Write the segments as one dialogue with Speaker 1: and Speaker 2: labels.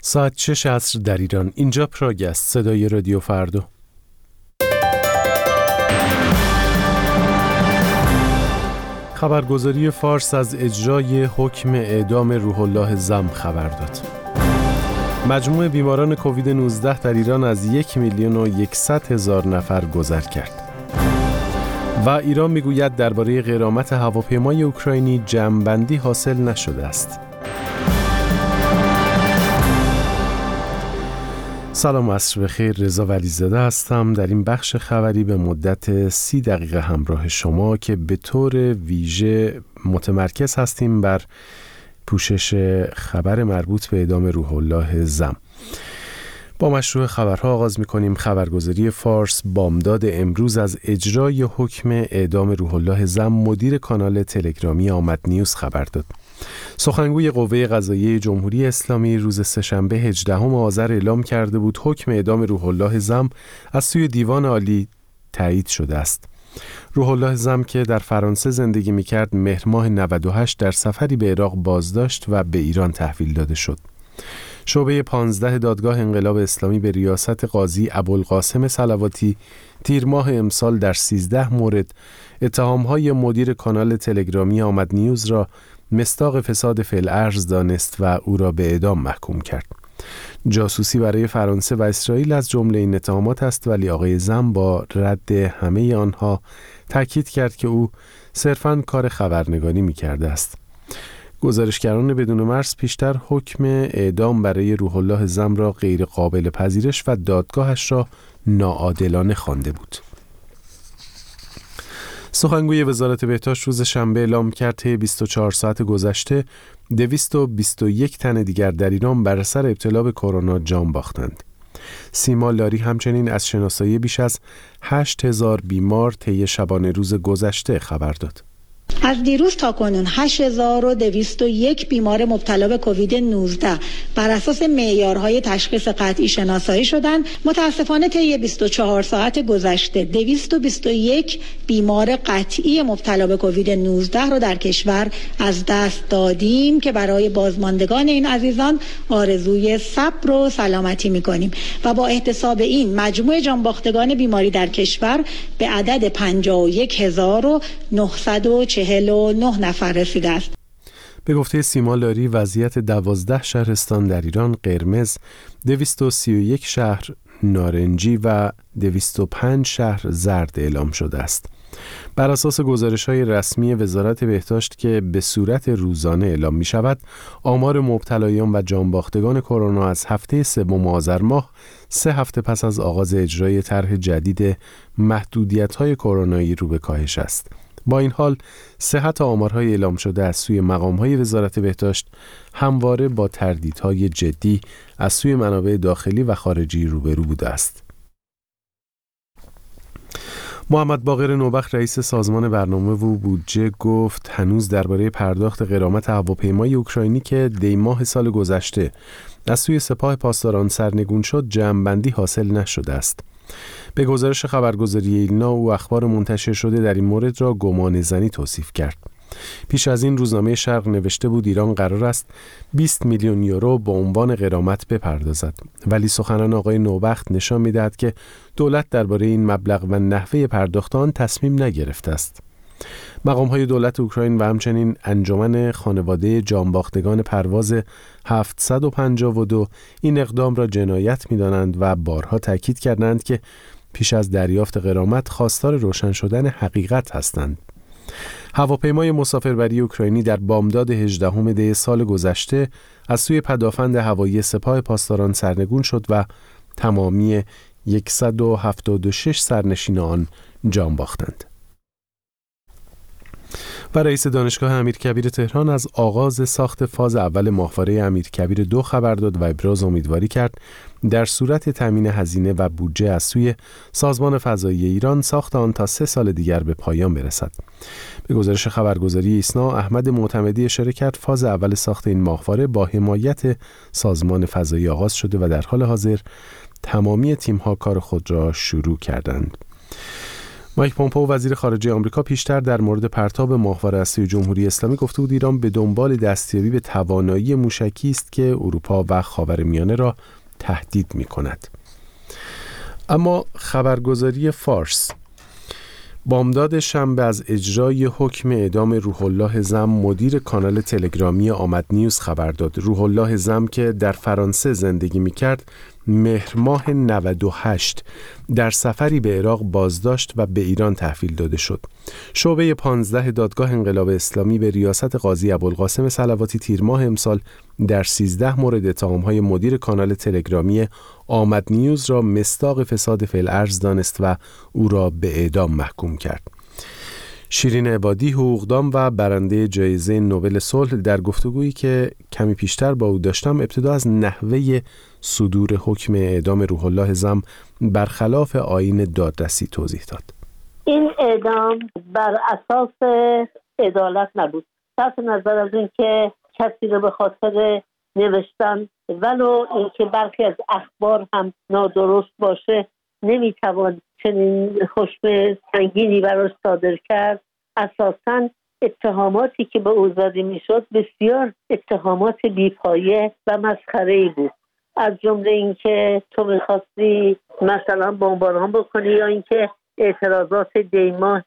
Speaker 1: ساعت 6 عصر در ایران. اینجا پراگ است، صدای رادیو فردا. خبرگزاری فارس از اجرای حکم اعدام روح الله زم خبر داد. مجموع بیماران کووید 19 در ایران از 1,100,000 نفر گذر کرد. و ایران میگوید درباره غرامت هواپیمای اوکراینی جمع‌بندی حاصل نشده است. سلام، عصر بخیر. رضا ولیزاده هستم. در این بخش خبری به مدت 30 دقیقه همراه شما که به طور ویژه متمرکز هستیم بر پوشش خبر مربوط به اعدام روح الله زم. با مشروع خبرها آغاز می‌کنیم. خبرگزاری فارس بامداد امروز از اجرای حکم اعدام روح الله زم مدیر کانال تلگرامی آمد نیوز خبر داد. سخنگوی قوه قضاییه جمهوری اسلامی روز سه‌شنبه 18 آذر اعلام کرده بود حکم اعدام روح الله زم از سوی دیوان عالی تایید شده است. روح الله زم که در فرانسه زندگی می‌کرد مهر ماه 98 در سفری به عراق بازداشت و به ایران تحویل داده شد. شعبه 15 دادگاه انقلاب اسلامی به ریاست قاضی ابوالقاسم صلواتی تیر ماه امسال در 13 مورد اتهام‌های مدیر کانال تلگرامی آمد نیوز را مصداق فساد فی‌الارض دانست و او را به اعدام محکوم کرد. جاسوسی برای فرانسه و اسرائیل از جمله این اتهامات است، ولی آقای زم با رد همه آنها تاکید کرد که او صرفاً کار خبرنگاری می‌کرده است. گزارشگران بدون مرز پیشتر حکم اعدام برای روح الله زم را غیر قابل پذیرش و دادگاهش را ناعادلانه خوانده بود. سخنگوی وزارت بهداشت روز شنبه اعلام کرد طی 24 ساعت گذشته 221 تن دیگر در ایران بر اثر ابتلا به کرونا جان باختند. سیما لاری همچنین از شناسایی بیش از 8,000 بیمار طی شبانه روز گذشته خبر داد.
Speaker 2: از دیروز تا کنون 8,201 بیمار مبتلا به کووید 19 بر اساس معیارهای تشخیص قطعی شناسایی شدند. متاسفانه طی 24 ساعت گذشته 221 بیمار قطعی مبتلا به کووید 19 را در کشور از دست دادیم که برای بازماندگان این عزیزان آرزوی صبر و سلامتی می‌کنیم و با احتساب این مجموع جانباختگان بیماری در کشور به عدد 51,949 نفر رسیده است.
Speaker 1: به گفته سیما لاری وضعیت 12 شهرستان در ایران قرمز، 231 شهر نارنجی و 205 شهر زرد اعلام شده است. بر اساس گزارش‌های رسمی وزارت بهداشت که به صورت روزانه اعلام می‌شود، آمار مبتلایان و جانباختگان کرونا از هفته سوم آذر ماه 3 هفته پس از آغاز اجرای طرح جدید محدودیت‌های کرونایی رو به کاهش است. با این حال صحت آمارهای اعلام شده از سوی مقام‌های وزارت بهداشت همواره با تردیدهای جدی از سوی منابع داخلی و خارجی روبرو بوده است. محمد باقر نوبخت رئیس سازمان برنامه و بودجه گفت هنوز درباره پرداخت غرامت هواپیمای اوکراینی که دی ماه سال گذشته از سوی سپاه پاسداران سرنگون شد جمع‌بندی حاصل نشده است. به گزارش خبرگزاری ایلنا او اخبار منتشر شده در این مورد را گمانه‌زنی توصیف کرد. پیش از این روزنامه شرق نوشته بود ایران قرار است 20 میلیون یورو به عنوان غرامت بپردازد، ولی سخنان آقای نوبخت نشان می‌دهد که دولت درباره این مبلغ و نحوه پرداخت آن تصمیم نگرفته است. مقام‌های دولت اوکراین و همچنین انجمن خانواده جانباختگان پرواز 752 این اقدام را جنایت می‌دانند و بارها تاکید کردند که پیش از دریافت غرامت خواستار روشن شدن حقیقت هستند. هواپیمای مسافربری اوکراینی در بامداد 18 دی سال گذشته از سوی پدافند هوایی سپاه پاسداران سرنگون شد و تمامی 176 سرنشین آن جان باختند. و رئیس دانشگاه امیرکبیر تهران از آغاز ساخت فاز اول ماهواره امیرکبیر 2 خبر داد و ابراز امیدواری کرد در صورت تامین هزینه و بودجه از سوی سازمان فضایی ایران ساخت آن تا 3 سال دیگر به پایان برسد. به گزارش خبرگزاری ایسنا، احمد معتمدی اشاره کرد فاز اول ساخت این ماهواره با حمایت سازمان فضایی آغاز شده و در حال حاضر تمامی تیم‌ها کار خود را شروع کردند. مایک پومپئو وزیر خارجه آمریکا پیشتر در مورد پرتاب ماهواره هسته جمهوری اسلامی گفته بود ایران به دنبال دستیابی به توانایی موشکی است که اروپا و خاورمیانه را تهدید می‌کند. اما خبرگزاری فارس بامداد شنبه از اجرای حکم اعدام روح الله زم مدیر کانال تلگرامی آمد نیوز خبر داد. روح الله زم که در فرانسه زندگی می‌کرد مهر ماه 98 در سفری به عراق بازداشت و به ایران تحویل داده شد. شعبه 15 دادگاه انقلاب اسلامی به ریاست قاضی ابوالقاسم صلواتی تیر ماه امسال در 13 مورد اتهام‌های مدیر کانال تلگرامی آمد نیوز را مصداق فساد فعل ارز دانست و او را به اعدام محکوم کرد. شیرین عبادی حقوقدان و برنده جایزه نوبل صلح در گفتگویی که کمی پیشتر با او داشتم ابتدا از نحوه صدور حکم اعدام روح الله زم برخلاف آیین دادرسی توضیح داد.
Speaker 3: این اعدام بر اساس عدالت نبود. صرف نظر از این که کسی رو به خاطر نوشتن ولو اینکه برخی از اخبار هم نادرست باشه نمیتوان چنین حکم سنگینی براش صادر کرد. اساساً اتهاماتی که به او زده میشد بسیار اتهامات بی‌پایه و مسخره‌ای بود، از جمله اینکه تو می‌خواستی مثلا بمباران بکنی یا اینکه اعتراضات دیماه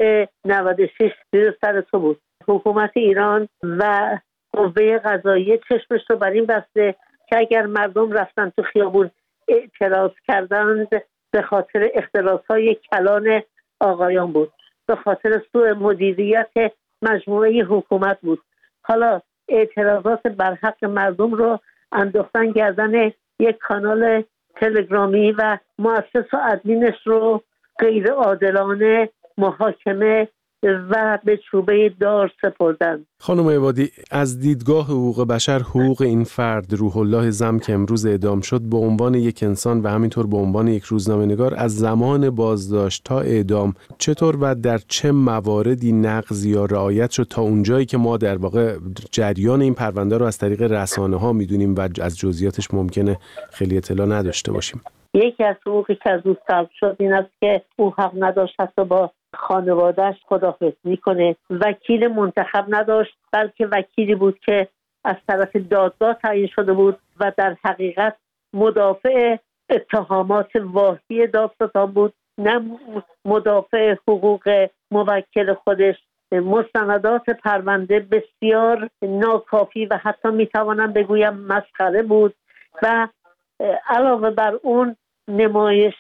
Speaker 3: 96 زیر سر تو بود. حکومت ایران و قوه قضاییه چشمش رو بر این بسته که اگر مردم رفتن تو خیابون اعتراض کردند به خاطر اختلاس‌های کلان آقایان بود، به خاطر سوء مدیریت مجموعه حکومت بود. حالا اعتراضات بر حق مردم رو انداختن گردن یک کانال تلگرامی و مؤسس و ادمینش رو غیر عادلانه محاکمه و به چوبه دار سپردن.
Speaker 1: خانم عبادی، از دیدگاه حقوق بشر حقوق این فرد روح الله زم که امروز اعدام شد به عنوان یک انسان و همینطور به عنوان یک روزنامه‌نگار از زمان بازداشت تا اعدام چطور و در چه مواردی نقض یا رعایت شد تا اونجایی که ما در واقع جریان این پرونده رو از طریق رسانه‌ها میدونیم و از جزئیاتش ممکنه خیلی اطلاع نداشته باشیم؟
Speaker 3: یکی از حقوقی که از او سلب شد این است که او حق نداشت حتی با خانواده‌اش خداحافظی کنه. وکیل منتخب نداشت، بلکه وکیلی بود که از طرف دادگاه تعیین شده بود و در حقیقت مدافع اتهامات واهی دادستان بود، نه مدافع حقوق موکل خودش. مستندات پرونده بسیار ناکافی و حتی میتوانم بگویم مسخره بود و علاوه بر اون نمایش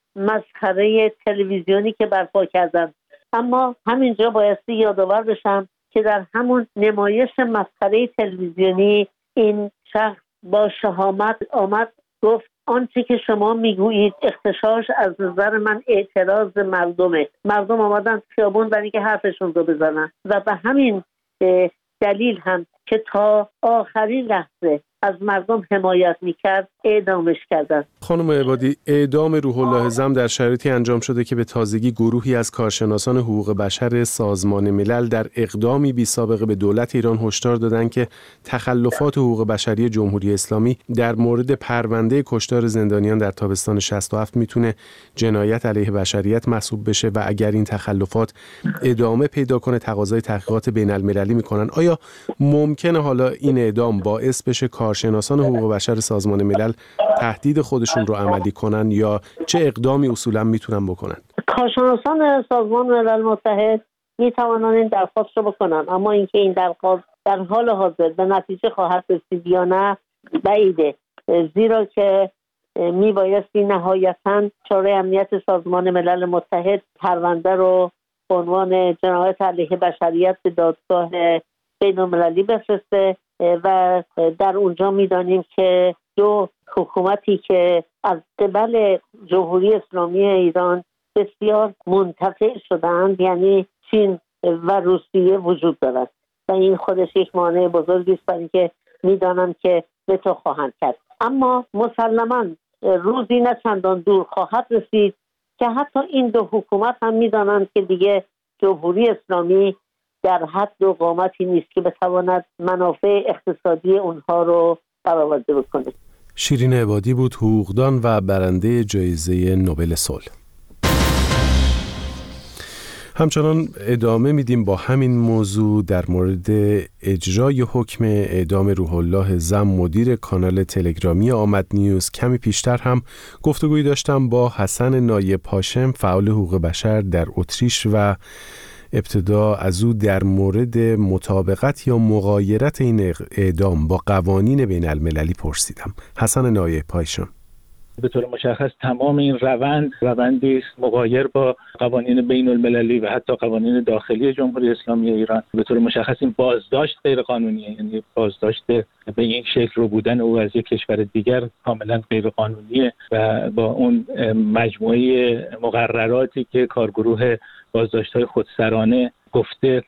Speaker 3: مسخره تلویزیونی که برپا کردن. اما همینجا بایستی یادآور بشم که در همون نمایش مسخره تلویزیونی این شخص با شهامت آمد گفت آنچه که شما میگویید اختشاش از نظر من اعتراض مردمه. مردم آمدن خیابون برای اینکه حرفشون رو بزنن و به همین دلیل هم که تا آخرین لحظه از مردم حمایت میکرد اعدامش کردن.
Speaker 1: خانم عبادی، اعدام روح الله زم در شرایطی انجام شده که به تازگی گروهی از کارشناسان حقوق بشر سازمان ملل در اقدامی بی سابقه به دولت ایران هشدار دادند که تخلفات حقوق بشری جمهوری اسلامی در مورد پرونده کشتار زندانیان در تابستان 67 میتونه جنایت علیه بشریت محسوب بشه و اگر این تخلفات ادامه پیدا کنه تقاضای تحقیقات بین المللی میکنن. آیا ممکنه حالا این اعدام باعث بشه کارشناسان حقوق بشر سازمان ملل تهدید خودشون رو عملی کنن یا چه اقدامی اصولا میتونن بکنن؟
Speaker 3: کارشناسان سازمان ملل متحد میتوانن این درخواست رو بکنن، اما اینکه این درخواست در حال حاضر به نتیجه خواهد رسید یا نه بعیده، زیرا که میبایستی نهایتاً شورای امنیت سازمان ملل متحد پرونده رو به عنوان جنایت علیه بشریت به دادگاه بین‌المللی بفرسته و در اونجا میدانیم که دو حکومتی که از قبل جمهوری اسلامی ایران بسیار منتفع شدند، یعنی چین و روسیه، وجود دارد و این خودش یک مانع بزرگی است برای اینکه میدانم که به تو خواهند کرد. اما مسلماً روزی نه چندان دور خواهد رسید که حتی این دو حکومت هم میدانند که دیگه جمهوری اسلامی در حد و قامتی نیست که بتواند منافع اقتصادی اونها رو برآورده بکنه.
Speaker 1: شیرین عبادی بود، حقوقدان و برنده جایزه نوبل صلح. همچنان ادامه میدیم با همین موضوع در مورد اجرای حکم اعدام روح الله زم مدیر کانال تلگرامی آمد نیوز. کمی پیشتر هم گفتگویی داشتم با حسن نایب هاشم فعال حقوق بشر در اتریش و ابتدا از او در مورد مطابقت یا مغایرت این اعدام با قوانین بین المللی پرسیدم. حسن نایب هاشم:
Speaker 4: به طور مشخص تمام این روندی است مغایر با قوانین بین المللی و حتی قوانین داخلی جمهوری اسلامی ایران. به طور مشخص این بازداشت غیر قانونیه، یعنی بازداشت به این شکل رو بودن او از یک کشور دیگر کاملا غیر قانونیه و با اون مجموعه مقرراتی که کارگروه بازداشت‌های خودسرانه گفته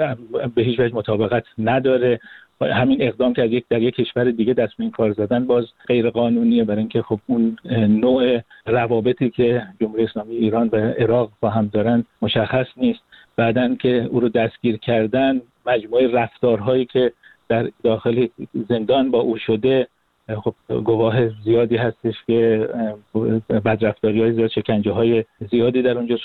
Speaker 4: به هیچ وجه مطابقت نداره. همین اقدام که در یک کشور دیگه دست به این کار زدن باز غیر قانونیه، برای اینکه خب اون نوع روابطی که جمهوری اسلامی ایران و عراق با هم دارن مشخص نیست. بعدن که او رو دستگیر کردن، مجموعه رفتارهایی که در داخل زندان با او شده، خب گواه زیادی هستش که بدرفتاری‌های زیاد، شکنجه‌های زیادی در اونجا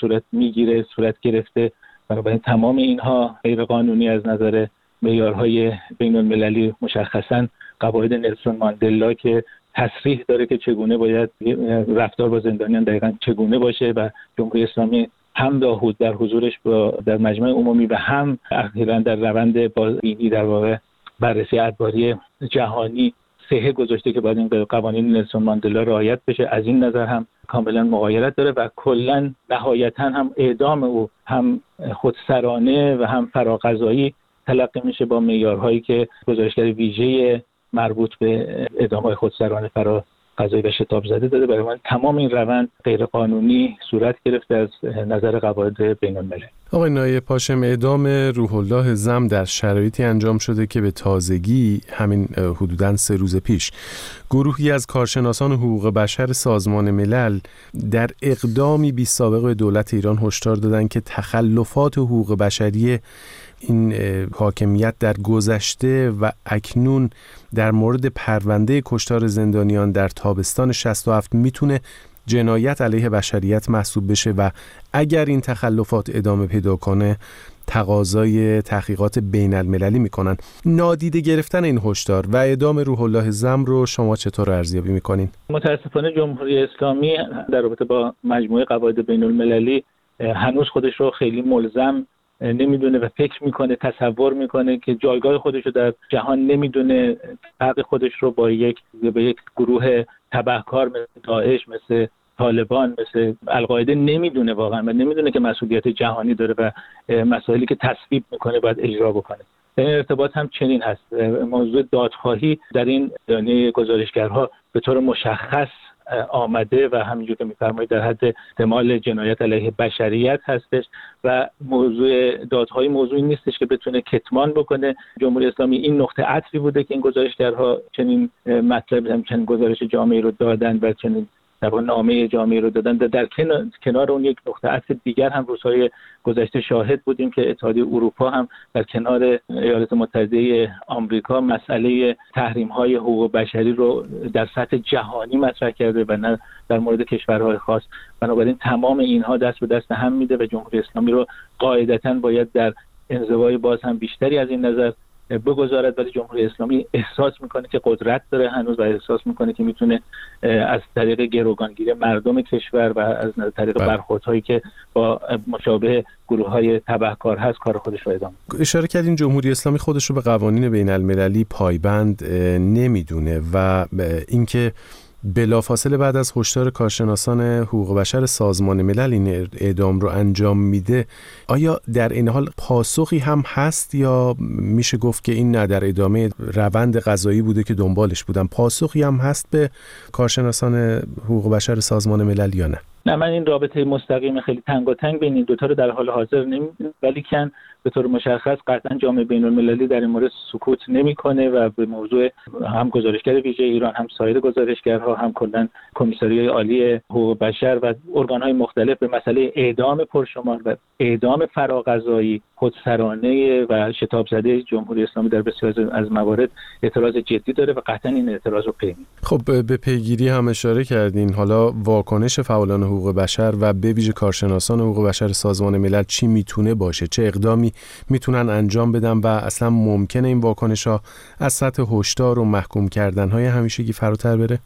Speaker 4: صورت گرفته. بنابراین تمام اینها غیر قانونی از نظر معیارهای بین المللی، مشخصاً قواعد نلسون ماندلا که تصریح داره که چگونه باید رفتار با زندانیان دقیقاً چگونه باشه و جمهوری اسلامی هم در حضورش در مجمع عمومی و هم اخیراً در روند بازبینی در واقع بررسی ادواری جهانی صحه گذاشته که باید این قوانین نلسون ماندلا رعایت بشه. از این نظر هم کاملا مغایرت داره و کلاً نهایتاً هم اعدام او هم خودسرانه و هم فراقضایی تلقی میشه با معیارهایی که گزارشگر ویژه مربوط به اعدام‌های خودسرانه فراقضایی و شتاب زده داده. برای من تمام این روند غیر قانونی صورت گرفته از نظر قواعد بین المللی.
Speaker 1: آقای نایب هاشم، اعدام روح الله زم در شرایطی انجام شده که به تازگی همین حدوداً 3 روز پیش گروهی از کارشناسان حقوق بشر سازمان ملل در اقدامی بی سابقه دولت ایران هشدار دادند که تخلفات حقوق بشری این حاکمیت در گذشته و اکنون در مورد پرونده کشتار زندانیان در تابستان 67 میتونه جنایت علیه بشریت محسوب بشه و اگر این تخلفات ادامه پیدا کنه تقاضای تحقیقات بین المللی میکنن. نادیده گرفتن این هشدار و اعدام روح الله زم رو شما چطور ارزیابی میکنین؟
Speaker 4: متاسفانه جمهوری اسلامی در رابطه با مجموعه قواعد بین المللی هنوز خودش رو خیلی ملزم نمیدونه و فکر میکنه، تصور میکنه که جایگاه خودش رو در جهان نمیدونه، حق خودش رو با یک گروه تبهکار مثل داعش، مثل طالبان، مثل القاعده نمیدونه واقعا و نمیدونه که مسئولیت جهانی داره و مسائلی که تصویب میکنه باید اجرا بکنه. این ارتباط هم چنین هست. موضوع دادخواهی در این دانه گزارشگرها به طور مشخص آمده و همینجور که می‌فرمایید در حد احتمال جنایت علیه بشریت هستش و موضوع دادخواهی موضوعی نیستش که بتونه کتمان بکنه. جمهوری اسلامی این نقطه عطفی بوده که این گزارشگرها چنین مطلب، چنین گزارش جامعی رو دادن و چنین در نامه جامعی رو دادن. در کنار اون یک نقطه عطف دیگر هم روزهای گذشته شاهد بودیم که اتحادیه اروپا هم در کنار ایالات متحده آمریکا مسئله تحریم‌های حقوق بشری رو در سطح جهانی مطرح کرده و نه در مورد کشورهای خاص. بنابراین تمام اینها دست به دست هم میده و جمهوری اسلامی رو قاعدتاً باید در انزوای باز هم بیشتری از این نظر بگذارد، ولی جمهوری اسلامی احساس میکنه که قدرت داره هنوز و احساس میکنه که میتونه از طریق گروگانگیری مردم کشور و از طریق برخوردهایی که با مشابه گروه‌های تبهکار هست کار خودش رو ادامه بده.
Speaker 1: اشاره کردین جمهوری اسلامی خودش رو به قوانین بین المللی پایبند نمیدونه و اینکه بلافاصله بعد از هشدار کارشناسان حقوق بشر سازمان ملل این اعدام رو انجام میده. آیا در این حال پاسخی هم هست یا میشه گفت که این نه در ادامه روند قضایی بوده که دنبالش بودن؟ پاسخی هم هست به کارشناسان حقوق بشر سازمان ملل یا نه؟
Speaker 4: نه، من این رابطه مستقیم خیلی تنگاتنگ بین این دوتا رو در حال حاضر نمی‌بینم، ولی کن به طور مشخص قطعا جامعه بین المللی در این مورد سکوت نمی‌کنه و به موضوع هم گزارشگر ویژه ایران، هم سایر گزارشگرها، هم کلاً کمیساریای عالی حقوق بشر و ارگان‌های مختلف به مسئله اعدام پرشمار و اعدام فراقضایی خودسرانه و شتاب زده جمهوری اسلامی در بسیاری از موارد اعتراض جدی داره و قطعا این اعتراض رو پیگیری.
Speaker 1: خب به پیگیری هم اشاره کردین. حالا واکنش فعالان حقوق بشر و به ویژه کارشناسان حقوق بشر سازمان ملل چی میتونه باشه؟ چه اقدامی میتونن انجام بدن و اصلا ممکنه این واکنش‌ها از سطح هشدار و محکوم کردن‌های همیشگی فراتر بره؟